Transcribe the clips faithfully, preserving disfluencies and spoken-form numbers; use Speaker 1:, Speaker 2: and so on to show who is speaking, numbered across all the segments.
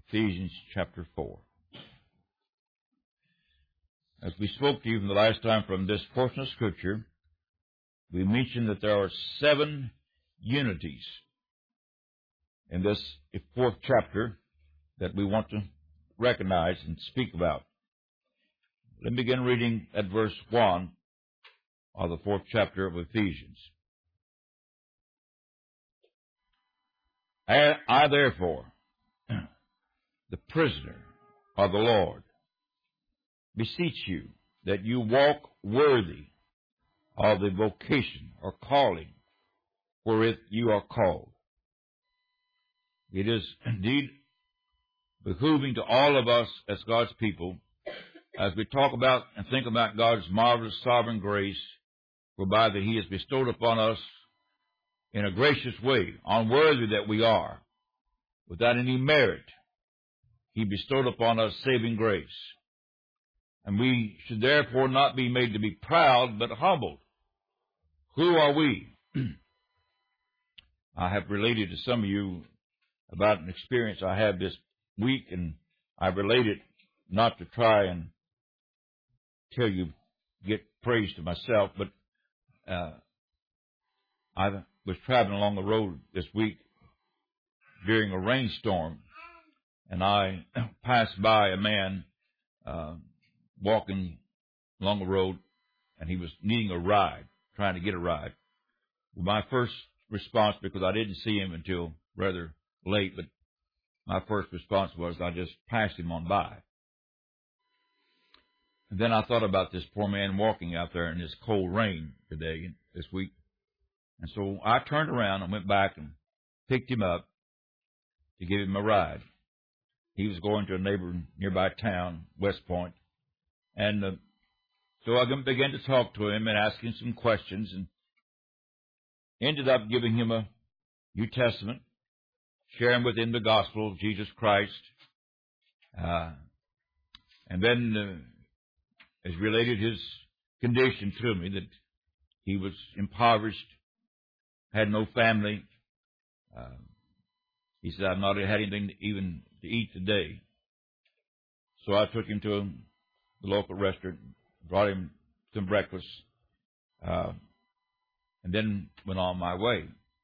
Speaker 1: Ephesians chapter four. As we spoke to you from the last time from this portion of Scripture, we mentioned that there are seven unities in this fourth chapter that we want to recognize and speak about. Let me begin reading at verse one of the fourth chapter of Ephesians. I, I therefore, the prisoner of the Lord, beseech you that you walk worthy of the vocation or calling wherewith you are called. It is indeed behooving to all of us as God's people, as we talk about and think about God's marvelous sovereign grace, whereby that He has bestowed upon us in a gracious way, unworthy that we are, without any merit, He bestowed upon us saving grace. And we should therefore not be made to be proud, but humbled. Who are we? I have related to some of you about an experience I had this week, and I relate it not to try and tell you, get praise to myself, but uh, I was traveling along the road this week during a rainstorm, and I passed by a man uh, walking along the road, and he was needing a ride, trying to get a ride. Well, my first response, because I didn't see him until rather late, but my first response was I just passed him on by. And then I thought about this poor man walking out there in this cold rain today, this week. And so I turned around and went back and picked him up to give him a ride. He was going to a neighboring nearby town, West Point. And uh, so I began to talk to him and ask him some questions, and ended up giving him a New Testament, sharing with him the gospel of Jesus Christ. Uh, and then uh, has related his condition to me, that he was impoverished, had no family. Uh, he said, I've not had anything to even to eat today. So I took him to the local restaurant, brought him some breakfast, uh, and then went on my way.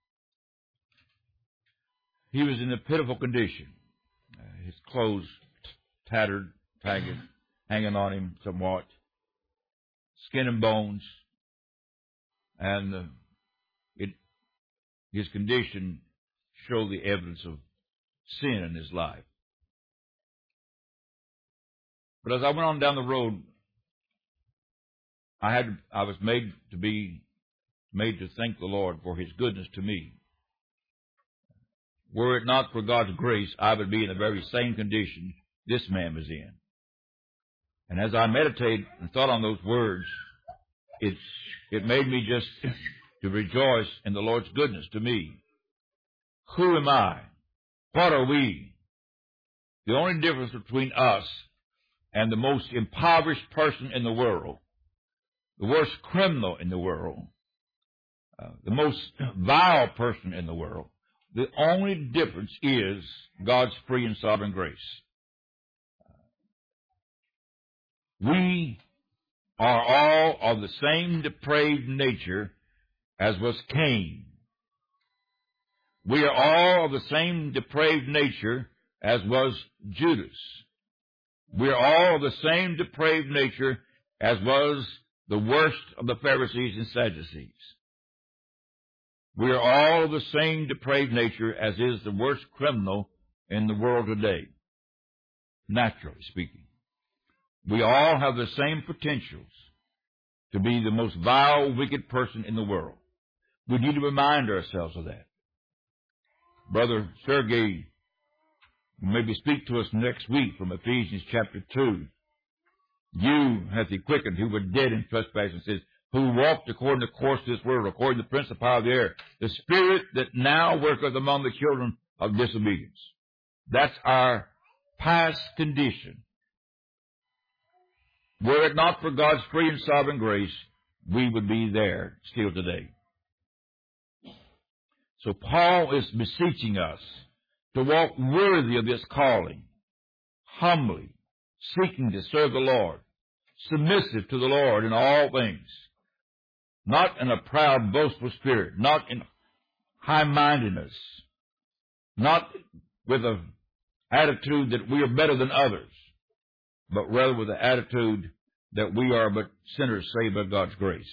Speaker 1: He was in a pitiful condition. Uh, his clothes t- tattered, tagged, hanging on him somewhat, skin and bones, and uh, it his condition showed the evidence of sin in his life. But as I went on down the road, I had I was made to be made to thank the Lord for His goodness to me. Were it not for God's grace, I would be in the very same condition this man was in. And as I meditated and thought on those words, it it made me just to rejoice in the Lord's goodness to me. Who am I? What are we? The only difference between us and the most impoverished person in the world, the worst criminal in the world, uh, the most vile person in the world, the only difference is God's free and sovereign grace. We are all of the same depraved nature as was Cain. We are all of the same depraved nature as was Judas. We are all of the same depraved nature as was the worst of the Pharisees and Sadducees. We are all of the same depraved nature as is the worst criminal in the world today, naturally speaking. We all have the same potentials to be the most vile, wicked person in the world. We need to remind ourselves of that. Brother Sergei will maybe speak to us next week from Ephesians chapter two. You hath He quickened who were dead in trespasses, says, who walked according to the course of this world, according to the prince of the power of the air, the spirit that now worketh among the children of disobedience. That's our past condition. Were it not for God's free and sovereign grace, we would be there still today. So Paul is beseeching us to walk worthy of this calling. humbly, seeking to serve the Lord, submissive to the Lord in all things, not in a proud, boastful spirit, not in high-mindedness, not with an attitude that we are better than others, but rather with the attitude that we are but sinners saved by God's grace.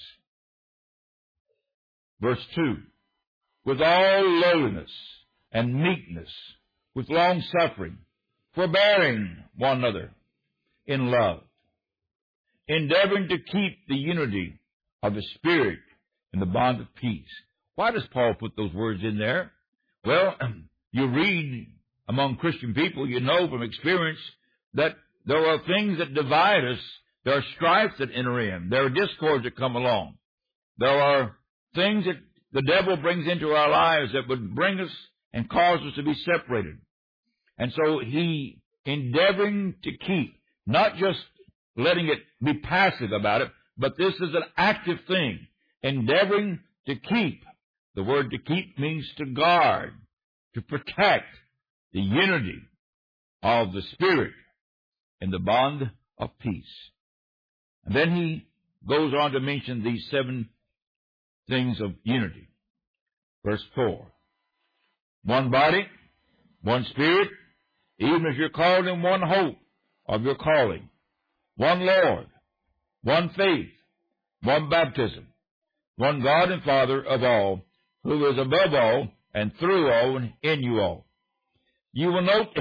Speaker 1: Verse two, with all lowliness and meekness, with long-suffering, forbearing one another in love, endeavoring to keep the unity of the Spirit in the bond of peace. Why does Paul put those words in there? Well, you read among Christian people, you know from experience that there are things that divide us. There are strifes that enter in. There are discords that come along. There are things that the devil brings into our lives that would bring us and cause us to be separated. And so he endeavoring to keep, not just letting it be passive about it, but this is an active thing, endeavoring to keep. The word to keep means to guard, to protect the unity of the Spirit in the bond of peace. And then he goes on to mention these seven things of unity. Verse four. One body, one Spirit, even as you're called in one hope of your calling. One Lord, one faith, one baptism, one God and Father of all, who is above all and through all and in you all. You will note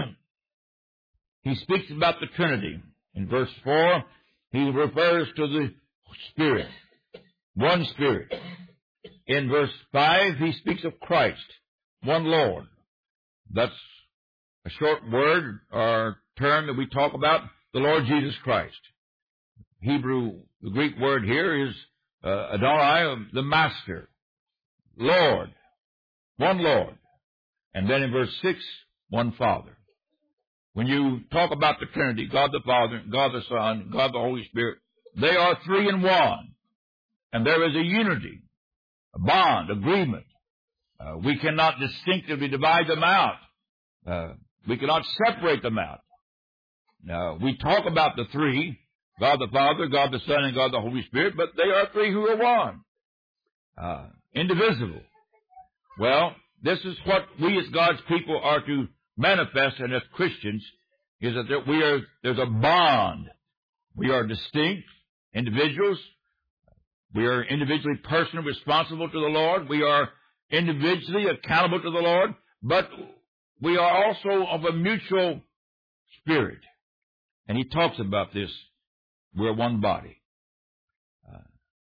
Speaker 1: he speaks about the Trinity. In verse four, he refers to the Spirit, one Spirit. In verse five, he speaks of Christ, one Lord. That's a short word or term that we talk about, the Lord Jesus Christ. Hebrew, the Greek word here is uh, Adonai, the Master, Lord, one Lord. And then in verse six, one Father. When you talk about the Trinity, God the Father, God the Son, God the Holy Spirit, they are three in one. And there is a unity, a bond, agreement. Uh, we cannot distinctively divide them out. Uh, we cannot separate them out. Now, we talk about the three, God the Father, God the Son, and God the Holy Spirit, but they are three who are one, uh, indivisible. Well, this is what we as God's people are to manifest, and as Christians, is that there, we are, there's a bond. We are distinct individuals. We are individually personally responsible to the Lord. We are individually accountable to the Lord, but we are also of a mutual spirit. And he talks about this. We're one body. Uh,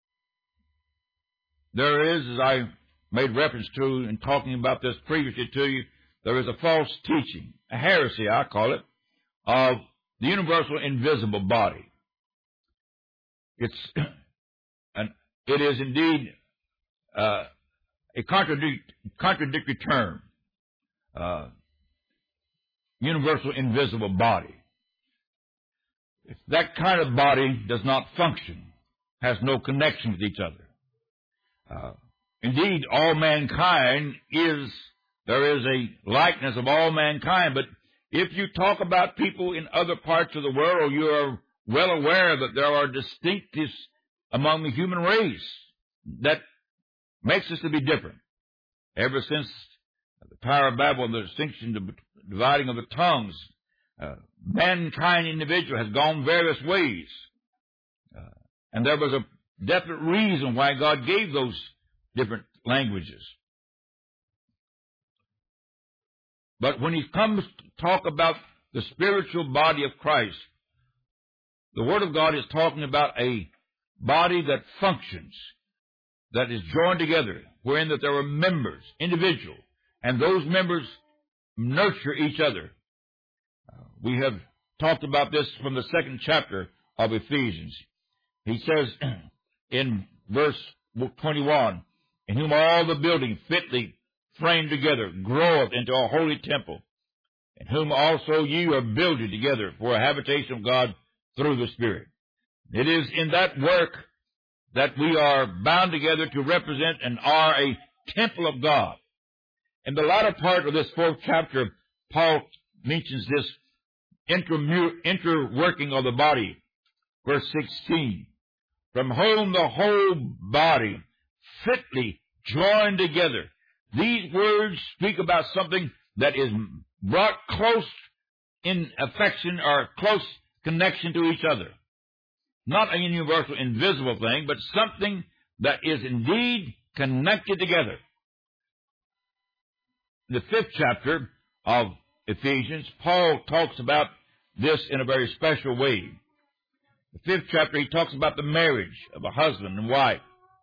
Speaker 1: there is, as I made reference to in talking about this previously to you, there is a false teaching, a heresy, I call it, of the universal invisible body. It's, and it is indeed uh, a contradict, contradictory term, uh, universal invisible body. If that kind of body does not function, has no connection with each other. Uh, indeed, all mankind is, there is a likeness of all mankind, but if you talk about people in other parts of the world, or you are well aware that there are distinctives among the human race that makes us to be different. Ever since the Tower of Babel, the distinction, the dividing of the tongues, uh, mankind individual has gone various ways. Uh, and there was a definite reason why God gave those different languages. But when he comes to talk about the spiritual body of Christ, the Word of God is talking about a body that functions, that is joined together, wherein that there are members, individual, and those members nurture each other. Uh, we have talked about this from the second chapter of Ephesians. He says in verse twenty-one, in whom all the building fitly framed together groweth into a holy temple, in whom also ye are builded together for a habitation of God through the Spirit. It is in that work that we are bound together to represent and are a temple of God. In the latter part of this fourth chapter, Paul mentions this intermu- interworking of the body. Verse sixteen, from whom the whole body fitly joined together. These words speak about something that is brought close in affection or close connection to each other. Not a universal, invisible thing, but something that is indeed connected together. In the fifth chapter of Ephesians, Paul talks about this in a very special way. The fifth chapter, he talks about the marriage of a husband and wife.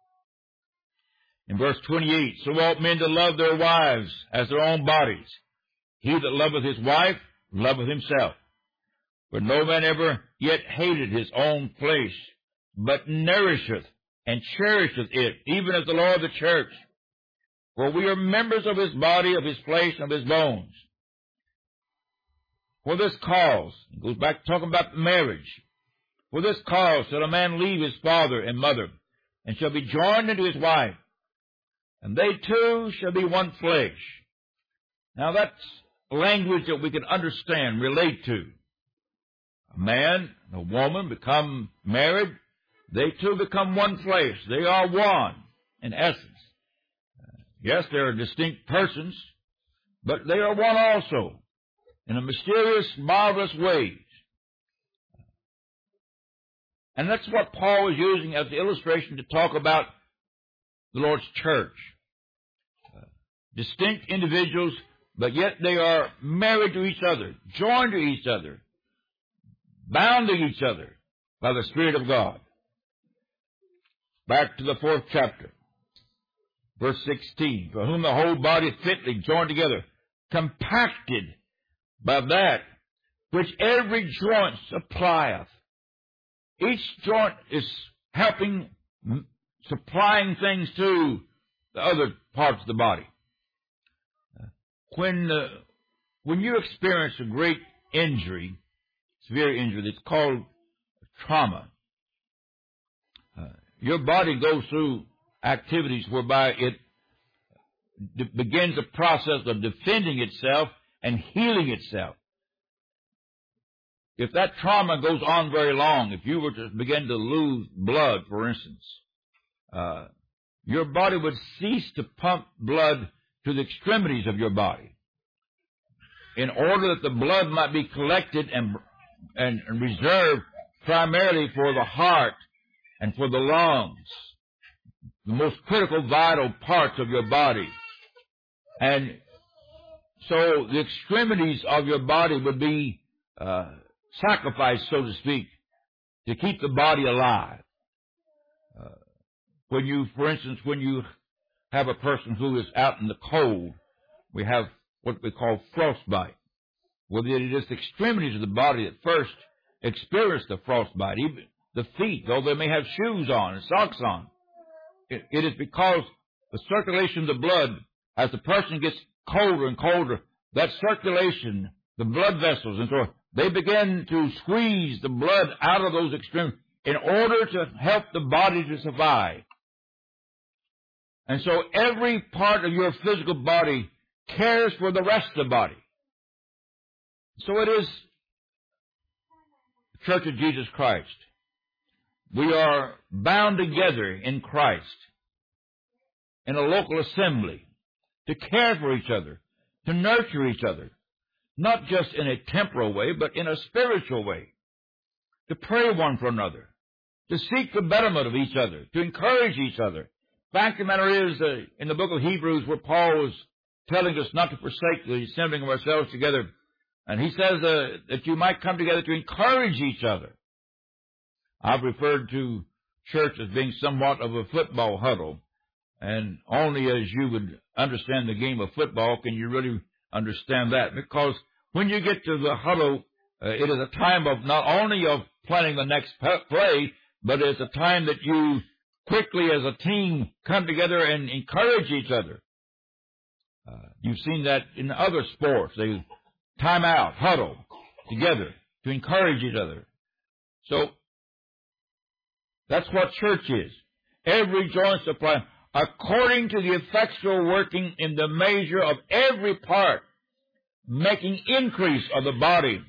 Speaker 1: In verse twenty-eight, so ought men to love their wives as their own bodies. He that loveth his wife loveth himself. For no man ever yet hated his own flesh, but nourisheth and cherisheth it, even as the Lord of the church. For we are members of his body, of his flesh, and of his bones. For this cause, it goes back to talking about marriage. For this cause shall a man leave his father and mother, and shall be joined unto his wife, and they two shall be one flesh. Now that's language that we can understand, relate to. A man and a woman become married, they two become one flesh. They are one, in essence. Yes, they are distinct persons, but they are one also, in a mysterious, marvelous way. And that's what Paul is using as the illustration to talk about the Lord's church. Uh, distinct individuals, but yet they are married to each other, joined to each other, bound to each other by the Spirit of God. Back to the fourth chapter, verse sixteen, for whom the whole body fitly joined together, compacted by that which every joint supplieth. Each joint is helping, supplying things to the other parts of the body. When uh, when you experience a great injury, severe injury, it's called trauma. Uh, your body goes through activities whereby it d- begins a process of defending itself and healing itself. If that trauma goes on very long, if you were to begin to lose blood, for instance, uh, your body would cease to pump blood to the extremities of your body in order that the blood might be collected and, and, and reserved primarily for the heart and for the lungs, the most critical, vital parts of your body. And so the extremities of your body would be uh, sacrificed, so to speak, to keep the body alive. Uh, when you, for instance, when you have a person who is out in the cold, we have what we call frostbite. Well, it is the extremities of the body that first experience the frostbite, even the feet, though they may have shoes on and socks on. It, it is because the circulation of the blood, as the person gets colder and colder, that circulation, the blood vessels, and so they begin to squeeze the blood out of those extremities in order to help the body to survive. And so every part of your physical body cares for the rest of the body. So it is the Church of Jesus Christ. We are bound together in Christ in a local assembly to care for each other, to nurture each other, not just in a temporal way, but in a spiritual way, to pray one for another, to seek the betterment of each other, to encourage each other. The fact of the matter is, uh, in the book of Hebrews, where Paul is telling us not to forsake the assembling of ourselves together, and he says uh, that you might come together to encourage each other. I've referred to church as being somewhat of a football huddle, and only as you would understand the game of football can you really understand that. Because when you get to the huddle, uh, it is a time of not only of planning the next play, but it's a time that you quickly as a team come together and encourage each other. Uh, you've seen that in other sports. They time out, huddle together to encourage each other. So that's what church is. Every joint supply, according to the effectual working in the measure of every part, making increase of the body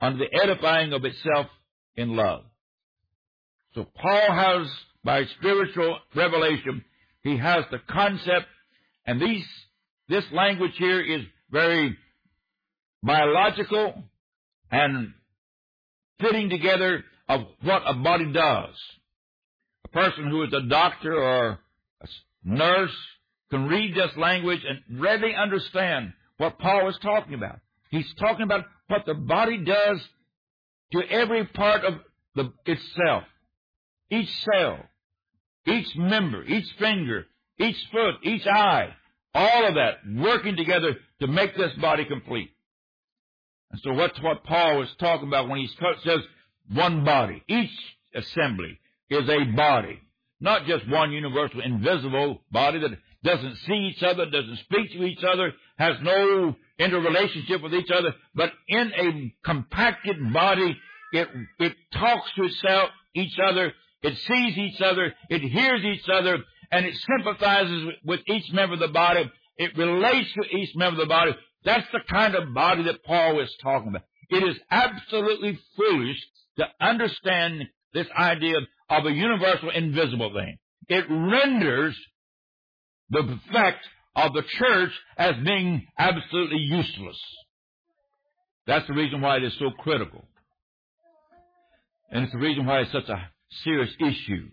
Speaker 1: unto the edifying of itself in love. So Paul has, by spiritual revelation, he has the concept, and these this language here is very biological and fitting together of what a body does. A person who is a doctor or a nurse can read this language and readily understand what Paul is talking about. He's talking about what the body does to every part of the, itself. Each cell, each member, each finger, each foot, each eye, all of that working together to make this body complete. And so that's what Paul was talking about when he says one body. Each assembly is a body, not just one universal, invisible body that doesn't see each other, doesn't speak to each other, has no interrelationship with each other, but in a compacted body, it, it talks to itself, each other, it sees each other, it hears each other, and it sympathizes with each member of the body. It relates to each member of the body. That's the kind of body that Paul is talking about. It is absolutely foolish to understand this idea of a universal invisible thing. It renders the effect of the church as being absolutely useless. That's the reason why it is so critical. And it's the reason why it's such a serious issue.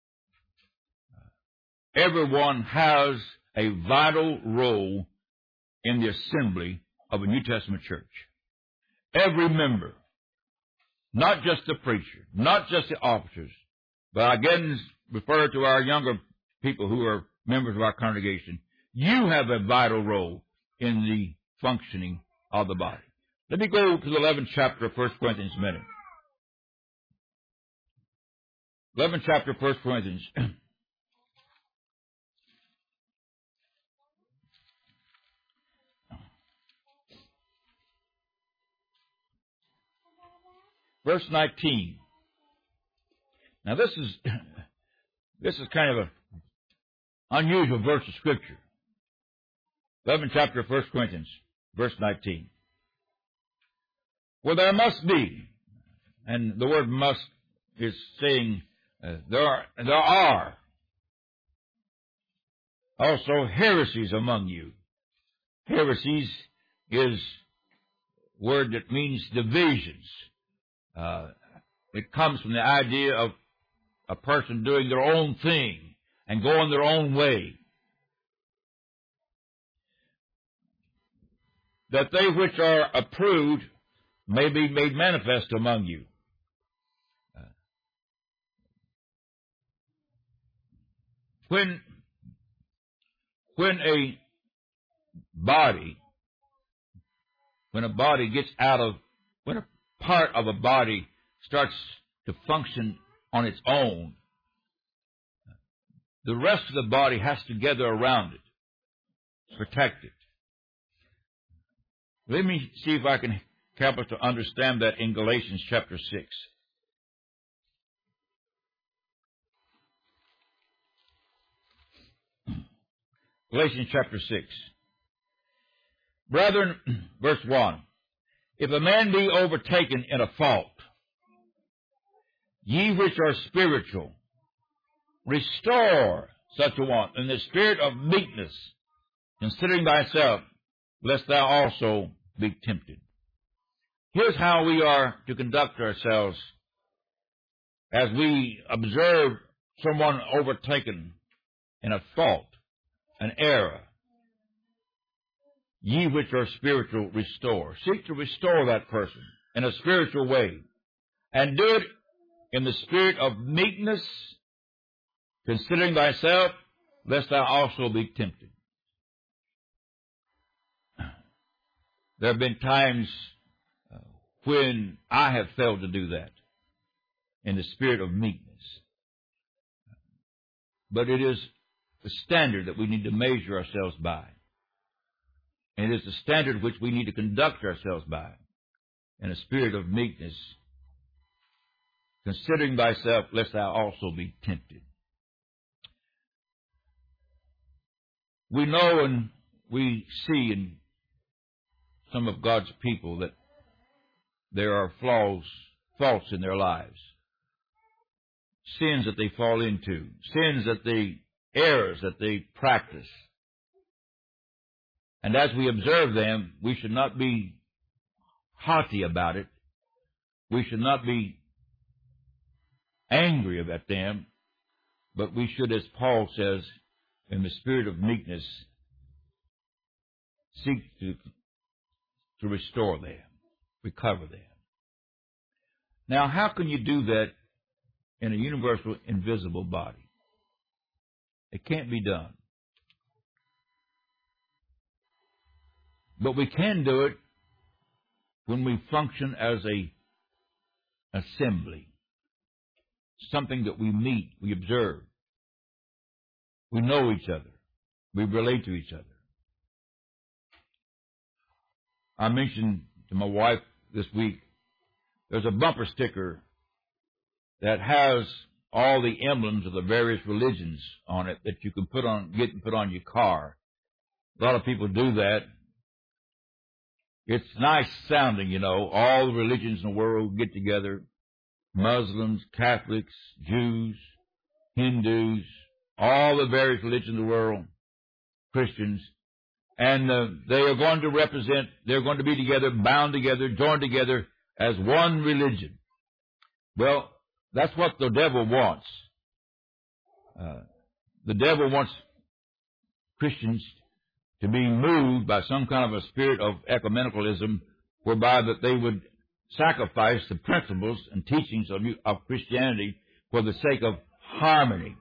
Speaker 1: Everyone has a vital role in the assembly of a New Testament church. Every member, not just the preacher, not just the officers, but again refer to our younger people who are members of our congregation. You have a vital role in the functioning of the body. Let me go to the eleventh chapter of First Corinthians a minute. eleventh chapter of First Corinthians. Verse nineteen. Now this is this is kind of an unusual verse of Scripture. eleventh chapter of First Corinthians, verse nineteen. Well, there must be, and the word must is saying uh, there are, there are also heresies among you. Heresies is a word that means divisions. Uh, it comes from the idea of a person doing their own thing and going their own way. That they which are approved may be made manifest among you. Uh, when, when a body, when a body gets out of, when a part of a body starts to function on its own, the rest of the body has to gather around it, protect it. Let me see if I can help us to understand that in Galatians chapter six. Galatians chapter six. Brethren, verse one. If a man be overtaken in a fault, ye which are spiritual, restore such a one in the spirit of meekness, considering thyself, lest thou also be tempted. Here's how we are to conduct ourselves as we observe someone overtaken in a fault, an error. Ye which are spiritual, restore. Seek to restore that person in a spiritual way. And do it in the spirit of meekness, considering thyself, lest thou also be tempted. There have been times uh, when I have failed to do that in the spirit of meekness. But it is the standard that we need to measure ourselves by. And it is the standard which we need to conduct ourselves by in a spirit of meekness, considering thyself, lest thou also be tempted. We know and we see in some of God's people that there are flaws, faults in their lives, sins that they fall into, sins that they, errors that they practice. And as we observe them, we should not be haughty about it. We should not be angry about them, but we should, as Paul says, in the spirit of meekness, seek to, to restore them, recover them. Now, how can you do that in a universal, invisible body? It can't be done. But we can do it when we function as a assembly, something that we meet, we observe, we know each other, we relate to each other. I mentioned to my wife this week, there's a bumper sticker that has all the emblems of the various religions on it that you can put on, get and put on your car. A lot of people do that. It's nice sounding, you know. All the religions in the world get together. Muslims, Catholics, Jews, Hindus, all the various religions in the world, Christians. And uh, they are going to represent, they're going to be together, bound together, joined together as one religion. Well, that's what the devil wants. Uh, the devil wants Christians to be moved by some kind of a spirit of ecumenicalism, whereby that they would sacrifice the principles and teachings of, of Christianity for the sake of harmony.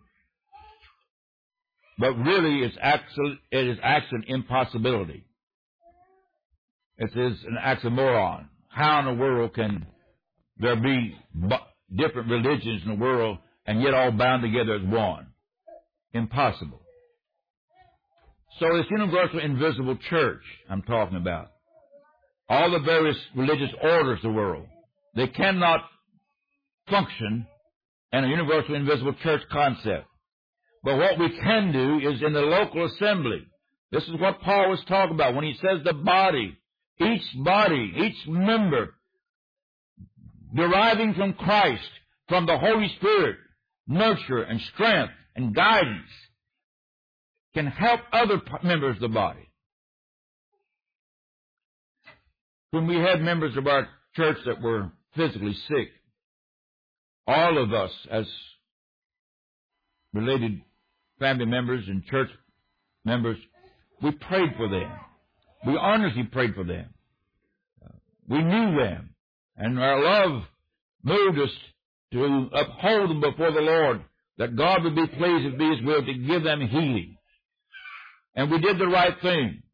Speaker 1: But really, it's actually, it is actually an impossibility. It is an oxymoron. How in the world can there be different religions in the world and yet all bound together as one? Impossible. So this universal invisible church I'm talking about, all the various religious orders of the world, they cannot function in a universal invisible church concept. But what we can do is in the local assembly. This is what Paul was talking about when he says the body, each body, each member, deriving from Christ, from the Holy Spirit, nurture and strength and guidance, can help other members of the body. When we had members of our church that were physically sick, all of us as related family members and church members, we prayed for them. We earnestly prayed for them. We knew them. And our love moved us to uphold them before the Lord, that God would be pleased, if it be His will, to give them healing. And we did the right thing.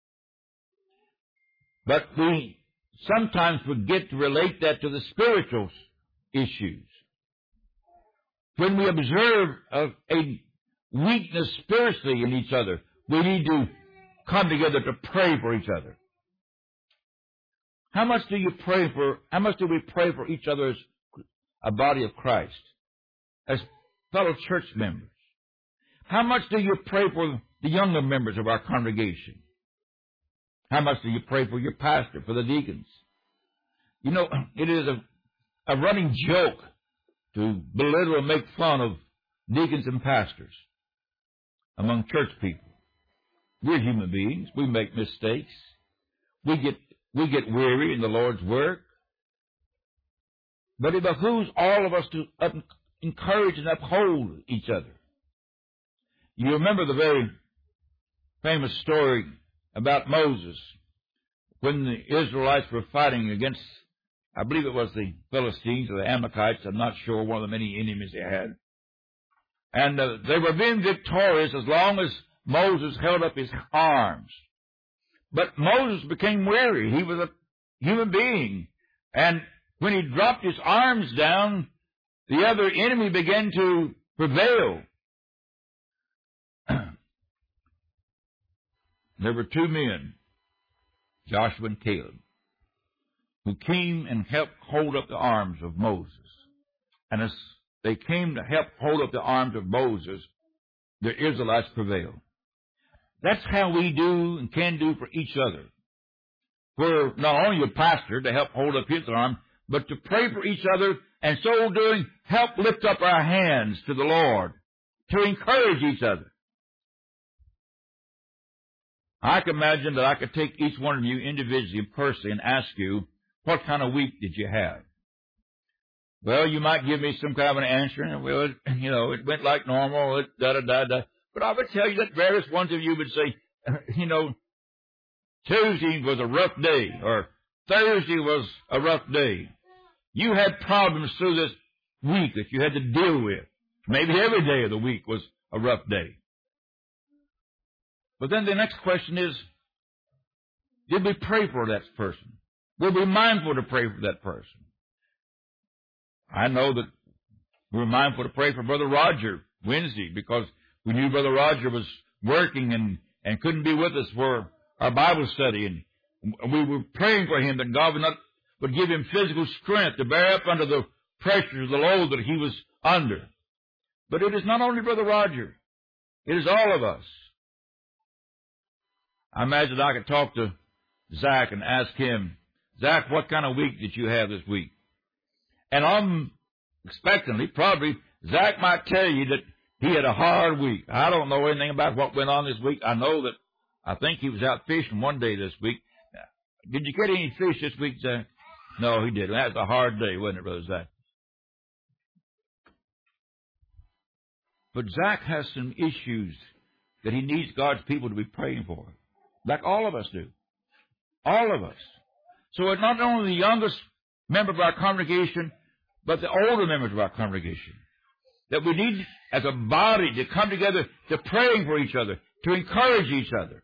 Speaker 1: But we sometimes forget to relate that to the spiritual issues. When we observe a, a weakness spiritually in each other, we need to come together to pray for each other. How much do you pray for, how much do we pray for each other as a body of Christ, as fellow church members? How much do you pray for the younger members of our congregation? How much do you pray for your pastor, for the deacons? You know, it is a, a running joke to belittle and make fun of deacons and pastors among church people. We're human beings. We make mistakes. We get, we get weary in the Lord's work. But it behooves all of us to up, encourage and uphold each other. You remember the very famous story about Moses when the Israelites were fighting against, I believe it was the Philistines or the Amalekites, I'm not sure, one of the many enemies they had. And uh, they were being victorious as long as Moses held up his arms. But Moses became weary. He was a human being. And when he dropped his arms down, the other enemy began to prevail. There were two men, Joshua and Caleb, who came and helped hold up the arms of Moses. And as they came to help hold up the arms of Moses, the Israelites prevailed. That's how we do and can do for each other. for not only your pastor to help hold up his arm, but to pray for each other, and so doing, help lift up our hands to the Lord, to encourage each other. I can imagine that I could take each one of you individually and personally and ask you, what kind of week did you have? Well, you might give me some kind of an answer, and well, it, you know, it went like normal, it, da da da da. But I would tell you that various ones of you would say, you know, Tuesday was a rough day, or Thursday was a rough day. You had problems through this week that you had to deal with. Maybe every day of the week was a rough day. But then the next question is, did we pray for that person? Were we mindful to pray for that person? I know that we were mindful to pray for Brother Roger Wednesday because we knew Brother Roger was working and, and couldn't be with us for our Bible study. And we were praying for him that God would, not, would give him physical strength to bear up under the pressure of the load that he was under. But it is not only Brother Roger. It is all of us. I imagine I could talk to Zach and ask him, Zach, what kind of week did you have this week? And I'm expectantly, probably, Zach might tell you that he had a hard week. I don't know anything about what went on this week. I know that I think he was out fishing one day this week. Did you get any fish this week, Zach? No, he didn't. That was a hard day, wasn't it, Brother Zach? But Zach has some issues that he needs God's people to be praying for, like all of us do. All of us. So it's not only the youngest member of our congregation, but the older members of our congregation, that we need as a body to come together to praying for each other, to encourage each other.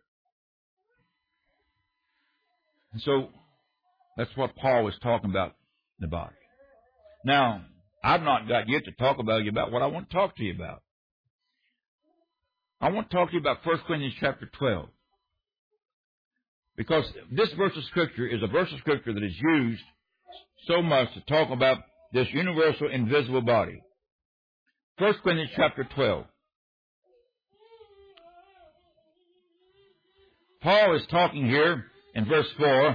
Speaker 1: And so that's what Paul was talking about in the body. Now, I've not got yet to talk about you about what I want to talk to you about. I want to talk to you about First Corinthians chapter twelve. Because this verse of Scripture is a verse of Scripture that is used so much to talk about this universal invisible body. First Corinthians chapter twelve. Paul is talking here in verse four.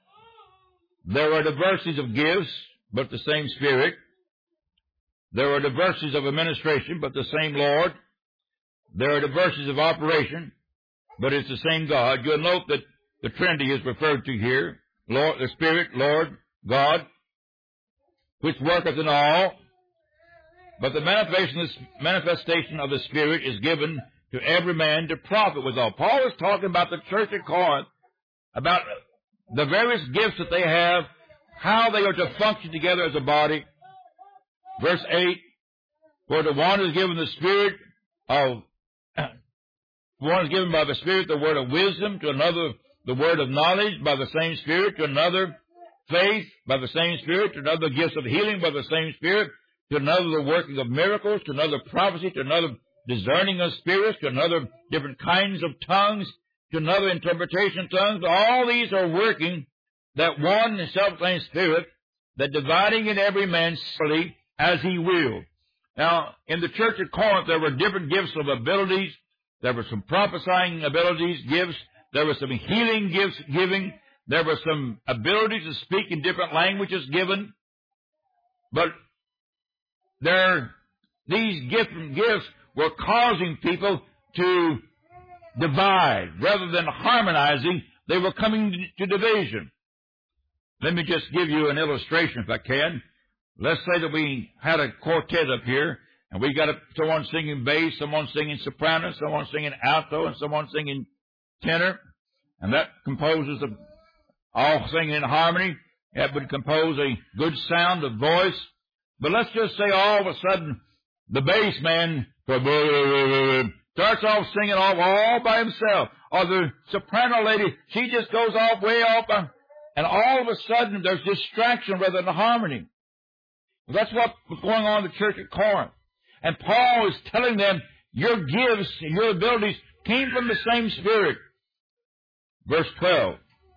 Speaker 1: There are diversities of gifts, but the same Spirit. There are diversities of administration, but the same Lord. There are diversities of operation, but it's the same God. You'll note that the Trinity is referred to here. Lord, the Spirit, Lord, God, which worketh in all. But the manifestation of the Spirit is given to every man to profit withal. Paul is talking about the church at Corinth, about the various gifts that they have, how they are to function together as a body. Verse eight, for to one is given the Spirit of, one is given by the Spirit the word of wisdom, to another the word of knowledge by the same Spirit, to another faith by the same Spirit, to another gifts of healing by the same Spirit, to another the working of miracles, to another prophecy, to another discerning of spirits, to another different kinds of tongues, to another interpretation of tongues. All these are working that one self-same Spirit, that dividing in every man solely as he will. Now, in the church at Corinth, there were different gifts of abilities. There were some prophesying abilities, gifts. There were some healing gifts given. There were some abilities to speak in different languages given. But there, these different gifts were causing people to divide. Rather than harmonizing, they were coming to division. Let me just give you an illustration if I can. Let's say that we had a quartet up here, and we got a, someone singing bass, someone singing soprano, someone singing alto, and someone singing tenor, and that composes of all singing in harmony. That would compose a good sound of voice. But let's just say all of a sudden the bass man starts off singing off all by himself, or the soprano lady, she just goes off way off, and all of a sudden there's distraction rather than harmony. That's what was going on in the church at Corinth. And Paul is telling them, your gifts, your abilities came from the same Spirit. Verse twelve.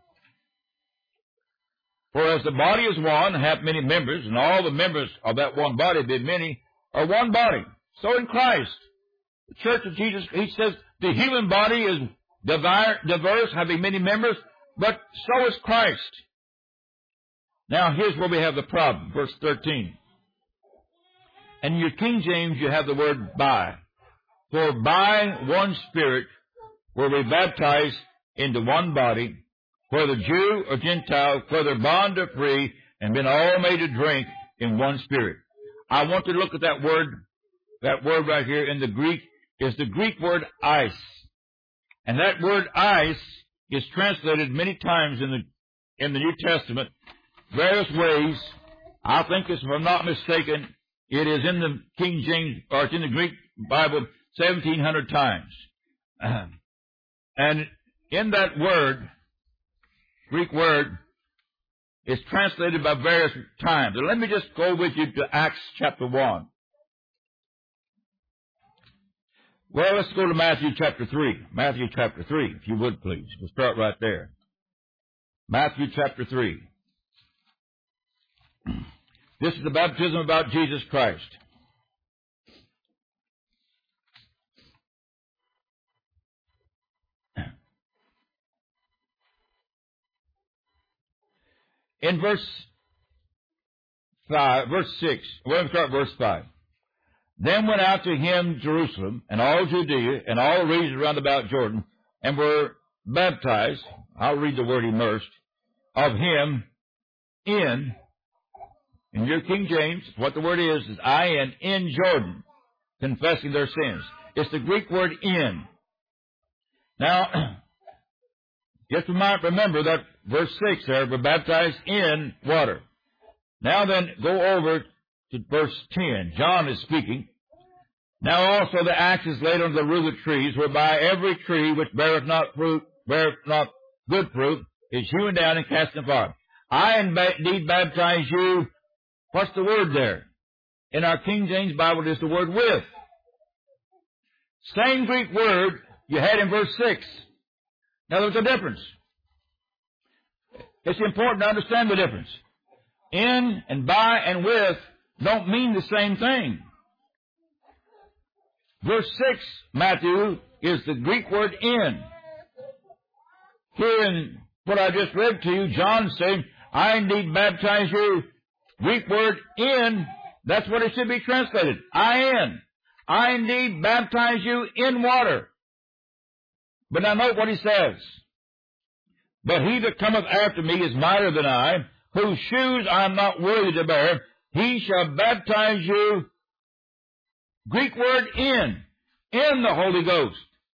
Speaker 1: For as the body is one, and hath many members, and all the members of that one body, being many, are one body. So in Christ, the church of Jesus, he says, the human body is diverse, having many members, But so is Christ. Now here's where we have the problem. Verse thirteen. And in your King James you have the word by. For by one Spirit were we baptized into one body, whether Jew or Gentile, whether bond or free, and been all made to drink in one Spirit. I want to look at that word. That word right here in the Greek is the Greek word eis. And that word eis is translated many times in the in the New Testament, various ways. I think, if I'm not mistaken, it is in the King James, or it's in the Greek Bible seventeen hundred times. Uh, and in that word, Greek word, is translated by various times. And let me just go with you to Acts chapter one. Well, let's go to Matthew chapter three. Matthew chapter three, if you would please. We'll start right there. Matthew chapter three. This is the baptism about Jesus Christ. In verse five, verse six, we're going to start verse five. Then went out to him Jerusalem, and all Judea, and all the regions round about Jordan, and were baptized, I'll read the word immersed, of him in, in your King James, what the word is, is I in, in Jordan, confessing their sins. It's the Greek word in. Now, just you might remember that verse six there, were baptized in water. Now then, go over to verse ten. John is speaking. Now also the axe is laid on the root of the trees, whereby every tree which beareth not fruit, beareth not good fruit, is hewn down and cast in fire. I indeed baptize you. What's the word there? In our King James Bible, it is the word with. Same Greek word you had in verse six. Now there's a difference. It's important to understand the difference. In and by and with don't mean the same thing. Verse six, Matthew, is the Greek word in. Here in what I just read to you, John saying, I indeed baptize you. Greek word in, that's what it should be translated. I in. I indeed baptize you in water. But now note what he says. But he that cometh after me is mightier than I, whose shoes I am not worthy to bear. He shall baptize you, Greek word in, in the Holy Ghost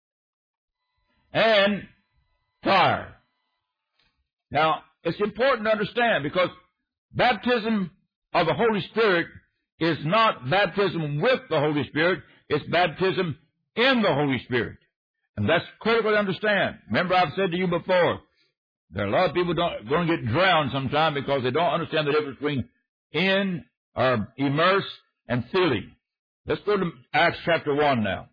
Speaker 1: and fire. Now, it's important to understand, because baptism of the Holy Spirit is not baptism with the Holy Spirit, it's baptism in the Holy Spirit. And that's critical to understand. Remember, I've said to you before, there are a lot of people don't, going to get drowned sometime because they don't understand the difference between in or immerse and filling. Let's go to Acts chapter one now.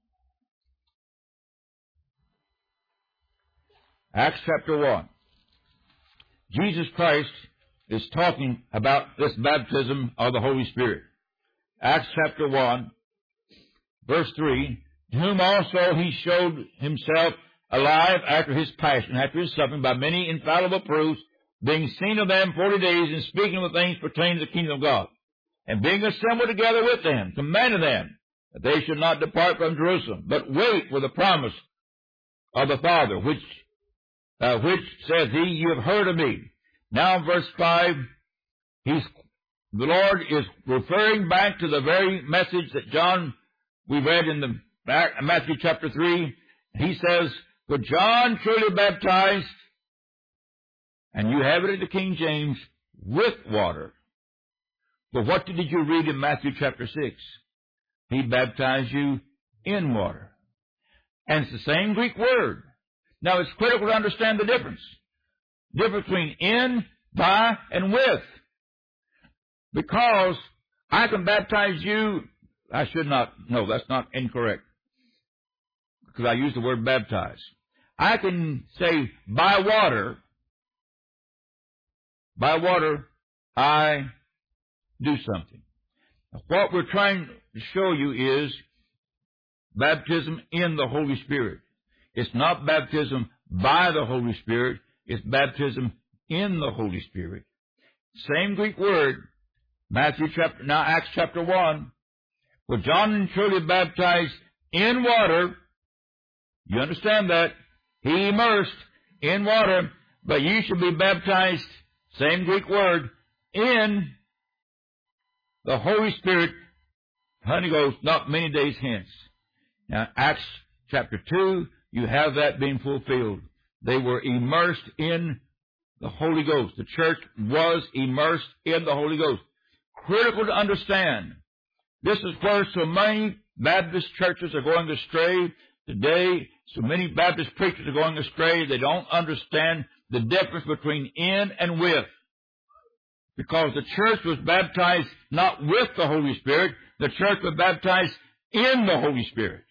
Speaker 1: Acts chapter one. Jesus Christ is talking about this baptism of the Holy Spirit. Acts chapter one, verse three, to whom also he showed himself alive after his passion, after his suffering, by many infallible proofs, being seen of them forty days, and speaking of things pertaining to the kingdom of God. And being assembled together with them, commanded them that they should not depart from Jerusalem, but wait for the promise of the Father, which uh, which says he, you have heard of me. Now, verse five, he's, the Lord is referring back to the very message that John, we read in the Matthew chapter three. He says, for John truly baptized, and you have it in the King James, with water. But what did you read in Matthew chapter six? He baptized you in water. And it's the same Greek word. Now, it's critical to understand the difference. The difference between in, by, and with. Because I can baptize you, I should not, no, that's not incorrect. Because I use the word baptize. I can say, by water, by water, I do something. What we're trying to show you is baptism in the Holy Spirit. It's not baptism by the Holy Spirit. is baptism in the Holy Spirit. Same Greek word, Matthew chapter, now Acts chapter one, where John and truly baptized in water. You understand that? He immersed in water, but ye shall be baptized, same Greek word, in the Holy Spirit, Holy Ghost, not many days hence. Now, Acts chapter two, you have that being fulfilled. They were immersed in the Holy Ghost. The church was immersed in the Holy Ghost. Critical to understand. This is where so many Baptist churches are going astray today. So many Baptist preachers are going astray. They don't understand the difference between in and with. Because the church was baptized not with the Holy Spirit. The church was baptized in the Holy Spirit.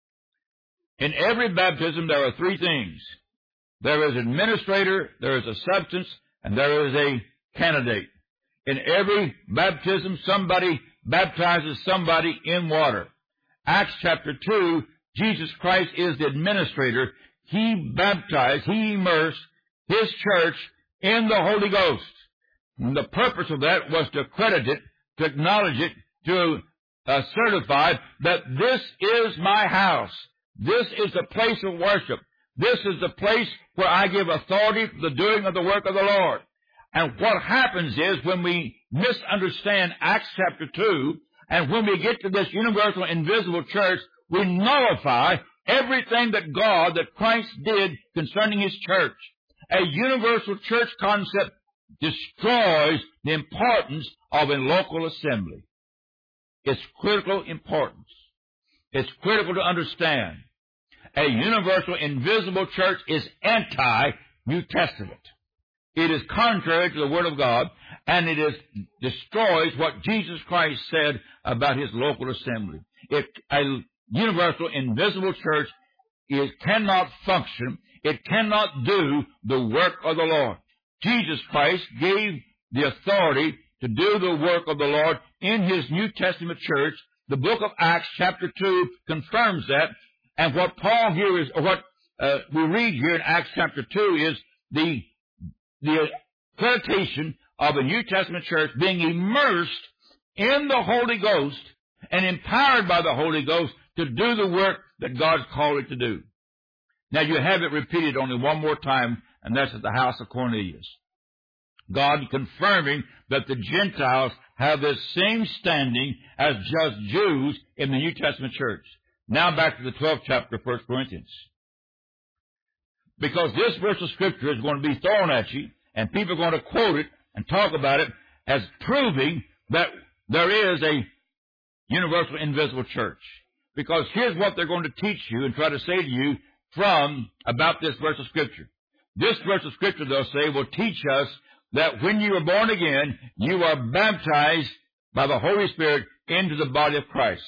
Speaker 1: In every baptism, there are three things. There is an administrator, there is a substance, and there is a candidate. In every baptism, somebody baptizes somebody in water. Acts chapter two, Jesus Christ is the administrator. He baptized, he immersed his church in the Holy Ghost. And the purpose of that was to credit it, to acknowledge it, to uh, certify that this is my house. This is the place of worship. This is the place where I give authority for the doing of the work of the Lord. And what happens is when we misunderstand Acts chapter two, and when we get to this universal invisible church, we nullify everything that God, that Christ did concerning His church. A universal church concept destroys the importance of a local assembly. It's critical importance. It's critical to understand. A universal invisible church is anti-New Testament. It is contrary to the Word of God, and it is destroys what Jesus Christ said about His local assembly. If a universal invisible church is, cannot function, it cannot do the work of the Lord. Jesus Christ gave the authority to do the work of the Lord in His New Testament church. The book of Acts chapter two confirms that. And what Paul here is, or what uh, we read here in Acts chapter two is the, the accreditation of a New Testament church being immersed in the Holy Ghost and empowered by the Holy Ghost to do the work that God's called it to do. Now you have it repeated only one more time, and that's at the house of Cornelius. God confirming that the Gentiles have the same standing as just Jews in the New Testament church. Now back to the twelfth chapter of First Corinthians. Because this verse of Scripture is going to be thrown at you, and people are going to quote it and talk about it as proving that there is a universal invisible church. Because here's what they're going to teach you and try to say to you from about this verse of Scripture. This verse of Scripture, they'll say, will teach us that when you are born again, you are baptized by the Holy Spirit into the body of Christ.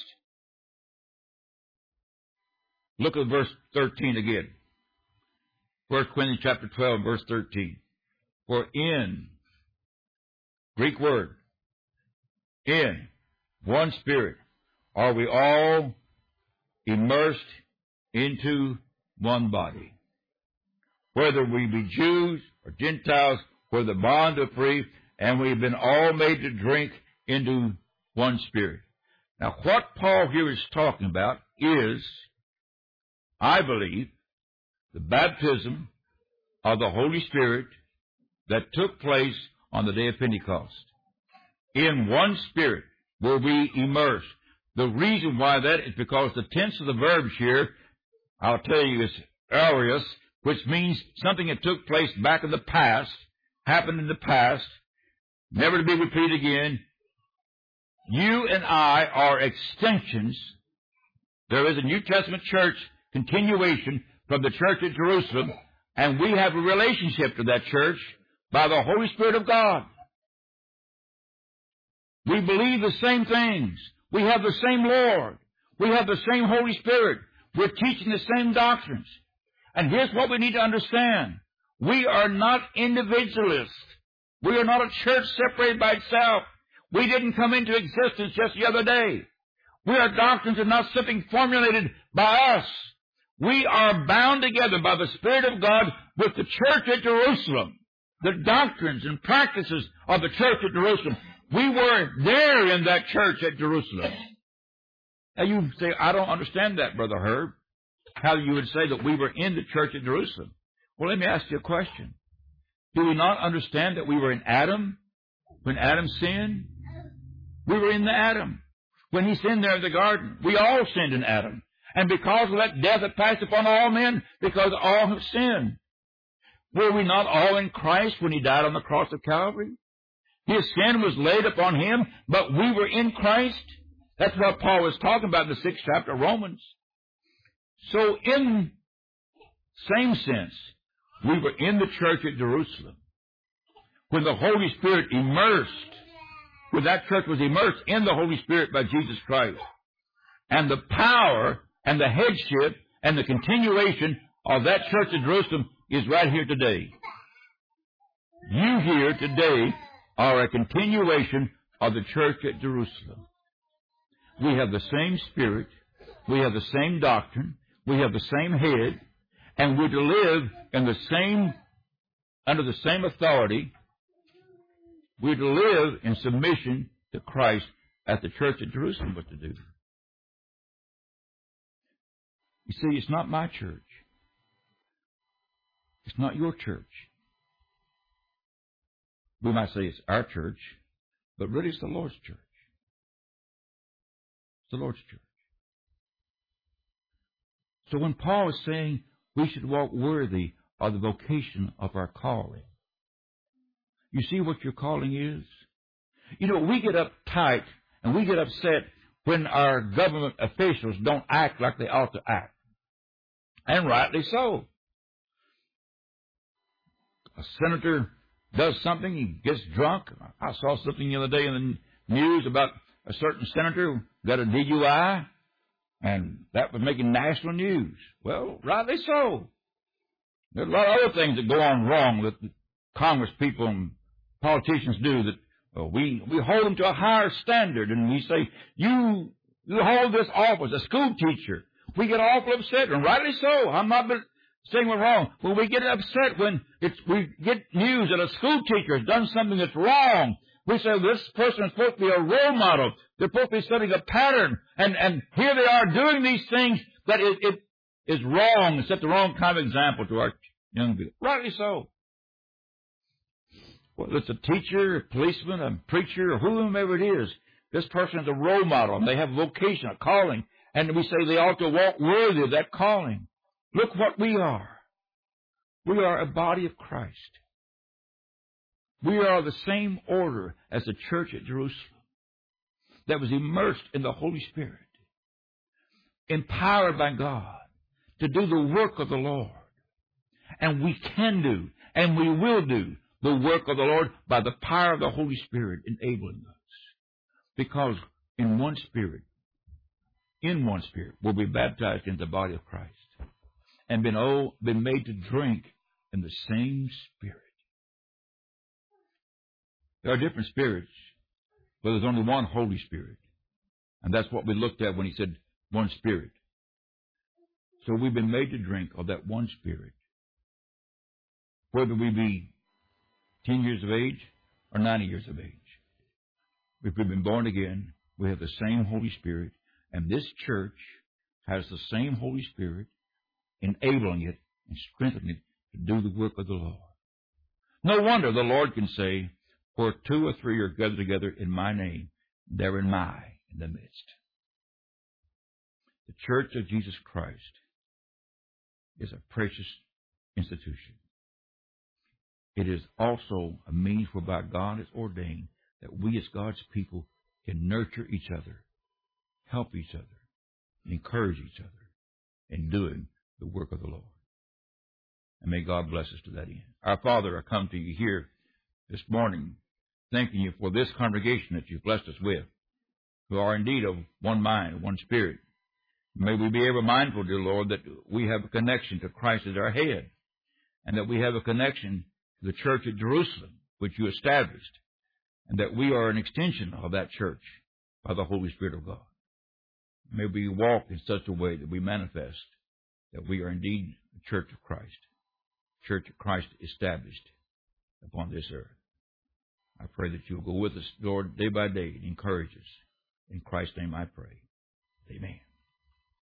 Speaker 1: Look at verse thirteen again. First Corinthians chapter twelve, verse thirteen. For in, Greek word, in one Spirit are we all immersed into one body. Whether we be Jews or Gentiles, whether bond or free, and we've been all made to drink into one Spirit. Now what Paul here is talking about is, I believe, the baptism of the Holy Spirit that took place on the day of Pentecost. In one Spirit were we immersed. The reason why that is because the tense of the verbs here, I'll tell you, is aorist, which means something that took place back in the past, happened in the past, never to be repeated again. You and I are extensions. There is a New Testament church continuation from the church at Jerusalem, and we have a relationship to that church by the Holy Spirit of God. We believe the same things. We have the same Lord. We have the same Holy Spirit. We're teaching the same doctrines. And here's what we need to understand. We are not individualists. We are not a church separated by itself. We didn't come into existence just the other day. We are doctrines and not something formulated by us. We are bound together by the Spirit of God with the church at Jerusalem, the doctrines and practices of the church at Jerusalem. We were there in that church at Jerusalem. Now you say, I don't understand that, Brother Herb, how you would say that we were in the church at Jerusalem. Well, let me ask you a question. Do we not understand that we were in Adam when Adam sinned? We were in the Adam. When he sinned there in the garden, we all sinned in Adam. And because of that, death had passed upon all men, because all have sinned. Were we not all in Christ when he died on the cross of Calvary? His sin was laid upon him, but we were in Christ. That's what Paul was talking about in the sixth chapter of Romans. So in same sense, we were in the church at Jerusalem when the Holy Spirit immersed, when that church was immersed in the Holy Spirit by Jesus Christ. And the power and the headship and the continuation of that church at Jerusalem is right here today. You here today are a continuation of the church at Jerusalem. We have the same Spirit, we have the same doctrine, we have the same head, and we're to live in the same, under the same authority. We're to live in submission to Christ as the church at Jerusalem was to do. You see, it's not my church. It's not your church. We might say it's our church, but really it's the Lord's church. It's the Lord's church. So when Paul is saying we should walk worthy of the vocation of our calling, you see what your calling is? You know, we get uptight and we get upset when our government officials don't act like they ought to act. And rightly so. A senator does something, he gets drunk. I saw something the other day in the news about a certain senator who got a D U I, and that was making national news. Well, rightly so. There's a lot of other things that go on wrong that Congress people and politicians do that well, we, we hold them to a higher standard, and we say, you, you hold this office, a school teacher. We get awful upset, and rightly so. I'm not saying we're wrong. But we get upset when it's, we get news that a school teacher has done something that's wrong. We say, this person is supposed to be a role model. They're supposed to be setting a pattern. And, and here they are doing these things that it, it is wrong and set the wrong kind of example to our young people. Rightly so. Whether it's a teacher, a policeman, a preacher, or whomever it is, this person is a role model, and they have a vocation, a calling, and we say they ought to walk worthy of that calling. Look what we are. We are a body of Christ. We are the same order as the church at Jerusalem that was immersed in the Holy Spirit, empowered by God to do the work of the Lord. And we can do, and we will do, the work of the Lord by the power of the Holy Spirit enabling us. Because in one Spirit, in one Spirit, we'll be baptized into the body of Christ and been, oh, been made to drink in the same Spirit. There are different spirits, but there's only one Holy Spirit. And that's what we looked at when he said one Spirit. So we've been made to drink of that one Spirit. Whether we be ten years of age or ninety years of age. If we've been born again, we have the same Holy Spirit, and this church has the same Holy Spirit, enabling it and strengthening it to do the work of the Lord. No wonder the Lord can say, where two or three are gathered together in my name, there am I in the midst. The Church of Jesus Christ is a precious institution. It is also a means whereby God has ordained that we as God's people can nurture each other, help each other, encourage each other in doing the work of the Lord. And may God bless us to that end. Our Father, I come to you here this morning thanking you for this congregation that you've blessed us with, who are indeed of one mind, one spirit. May we be ever mindful, dear Lord, that we have a connection to Christ as our head, and that we have a connection to the church at Jerusalem, which you established, and that we are an extension of that church by the Holy Spirit of God. May we walk in such a way that we manifest that we are indeed the church of Christ. church of Christ established upon this earth. I pray that you'll go with us, Lord, day by day and encourage us. In Christ's name I pray. Amen.